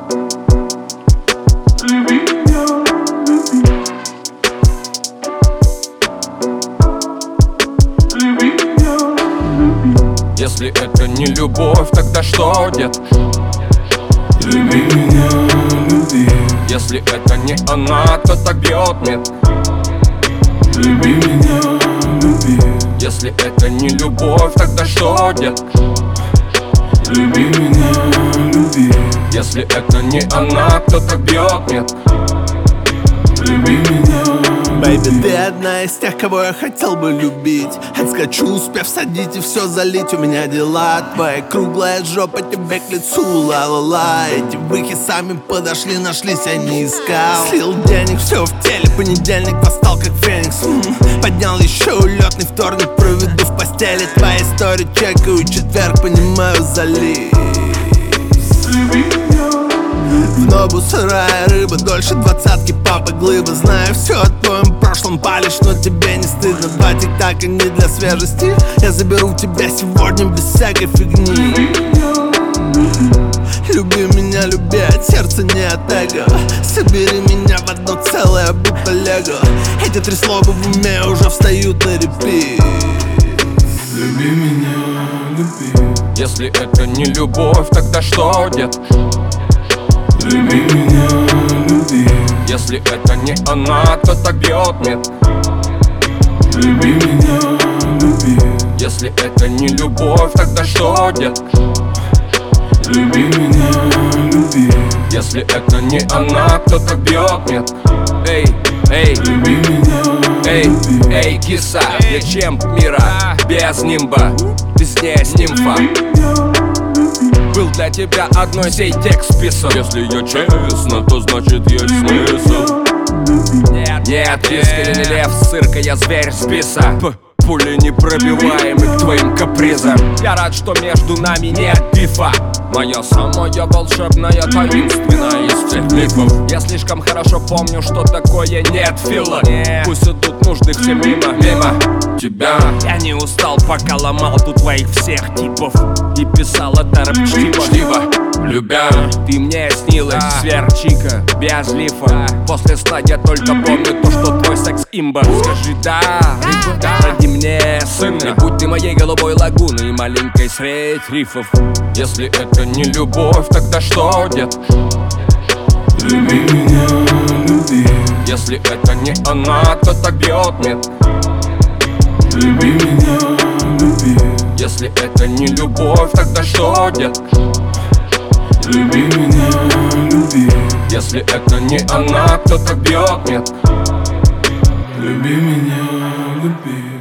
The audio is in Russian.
Люби меня, люби. Люби меня, люби. Если это не любовь, тогда что, дед? Люби меня, люби. Если это не она, то так бьет нет. Люби меня, люби. Если это не любовь, тогда что, дед? Люби меня, люби. Если это не она, то так бьет нет. Люби меня, Бэйби, ты одна из тех, кого я хотел бы любить. Отскочу, успев садить и все залить. У меня дела, твоя круглая жопа тебе к лицу. Ла-ла-ла, эти выхи сами подошли, нашлись, я не искал. Слил денег, все в теле, понедельник восстал как феникс. Поднял еще улетный вторник, проведу в постели. Твоя история чекаю, четверг, понимаю, залив. люби меня. В ногу сырая рыба, дольше двадцатки, папа глыба. Знаю все о твоем прошлом, палишь, но тебе не стыдно. Два тик-така не для свежести. Я заберу тебя сегодня без всякой фигни. Люби меня, люби, от сердца, не от эго. Собери меня в одно целое, будто лего. Эти три слова в уме уже встают на репит. Люби меня, люби. Если это не любовь, тогда что, дед? Люби меня, люби. Если это не она, то так бьет нет. Люби меня, люби. Если это не любовь, тогда что, дед? Люби меня, люби. Если это не она, то так бьет нет. Эй, эй, Люби меня, эй, люби. эй, киса, я чемп мира, без нимба, ты здесь нимфа. Был для тебя одной сей текст писан. Если я честно, то значит есть смысл. Нет, искренне лев, цирка, я зверь с писа. Пули непробиваемы к твоим капризам. Я рад, что между нами нет бифа. Моя самая волшебная, таинственная из всех мифов. Я слишком хорошо помню, что такое нет фила. Пусть идут нужды все мимо, мимо тебя. Я не устал, пока ломал тут твоих всех типов и писал это рэп-чтиво. Любя, ты мне снилась, сверчика, без лифа. После 100 я только помню то, что твой секс имба. Скажи да, роди мне сына. И будь ты моей голубой лагуной, маленькой средь рифов. Если это не любовь, тогда что, дед? Люби меня, люби. Если это не она, то так бьет нет. Люби меня, люби. Если это не любовь, тогда что, дед? Люби меня, люби. Если это не она, то так бьет нет. Люби меня, люби.